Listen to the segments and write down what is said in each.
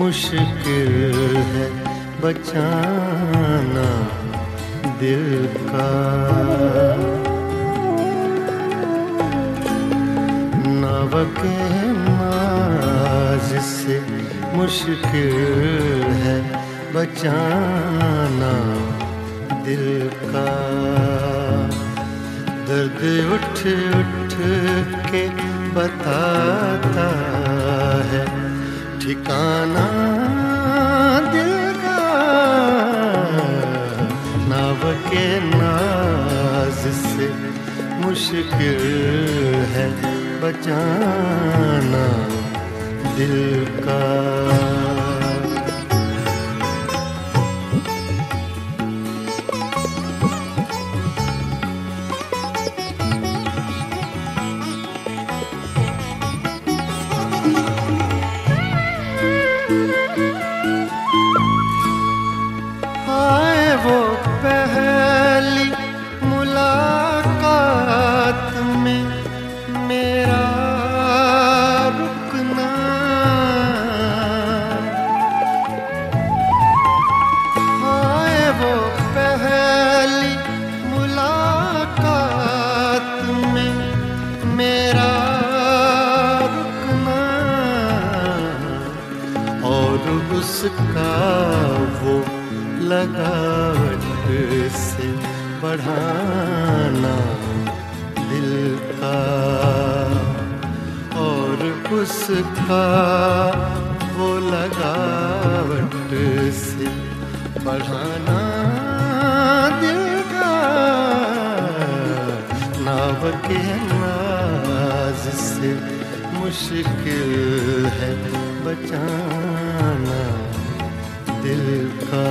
मुश्किल है बचाना दिल का। नावके नाज से मुश्किल है बचाना दिल का। दर्द उठ उठ के बताता है ठिकाना दिल का। नावके नाज से मुश्किल है बचाना दिल का। वो पहली मुलाकात में मेरा रुकना। हाय वो पहली मुलाकात में मेरा रुकना। और उसका वो लगावट से बढ़ाना दिल का। और उसका वो लगावट से बढ़ाना दिल का। नावके नाज से मुश्किल है बचाना दिल का।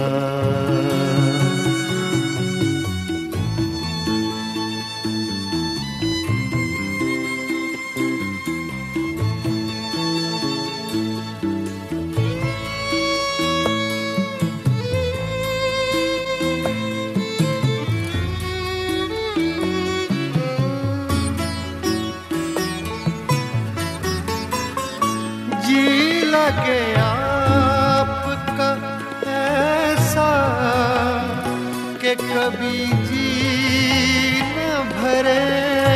जी लगे आपका ऐसा कि कभी जी न भरे।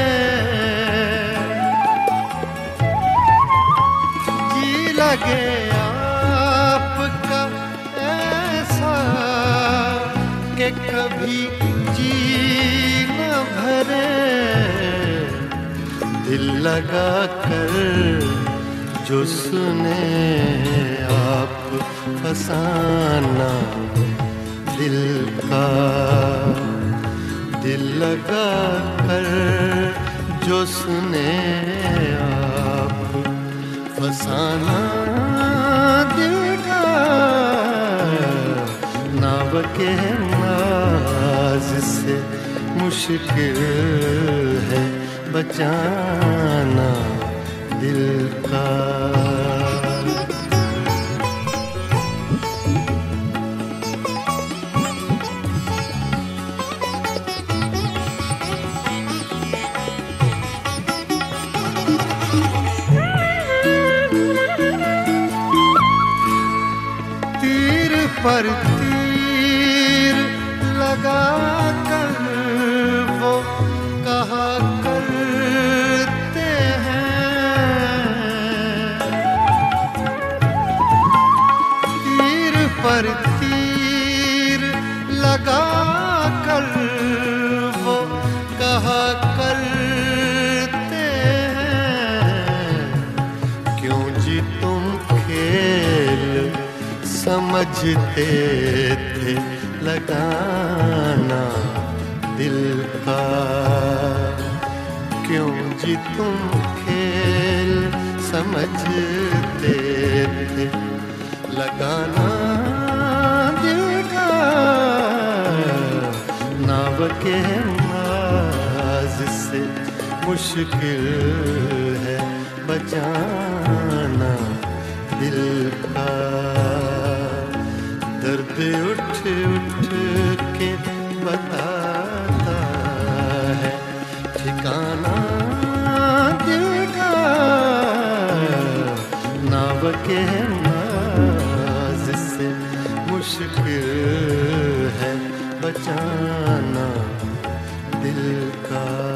जी लगे आपका ऐसा कि कभी जी न भरे। दिल लगा कर जो सुने आप फसाना दिल का। दिल लगा कर जो सुने आप फसाना दिल का। नावके नाज से मुश्किल है बचाना दिल का। तीर पर तीर लगा कर वो कहा करते हैं। तीर पर तीर लगा कर वो कहा करते हैं। क्यों जी तुम खेल समझते थे लगाना दिल का। क्यों जी तुम खेल समझते थे लगाना दिल का। नावके नाज से मुश्किल है बचाना दिल का। दर्द उठ उठ के बताता है ठिकाना दिल का। नावके नाज मुश्किल है बचाना दिल का।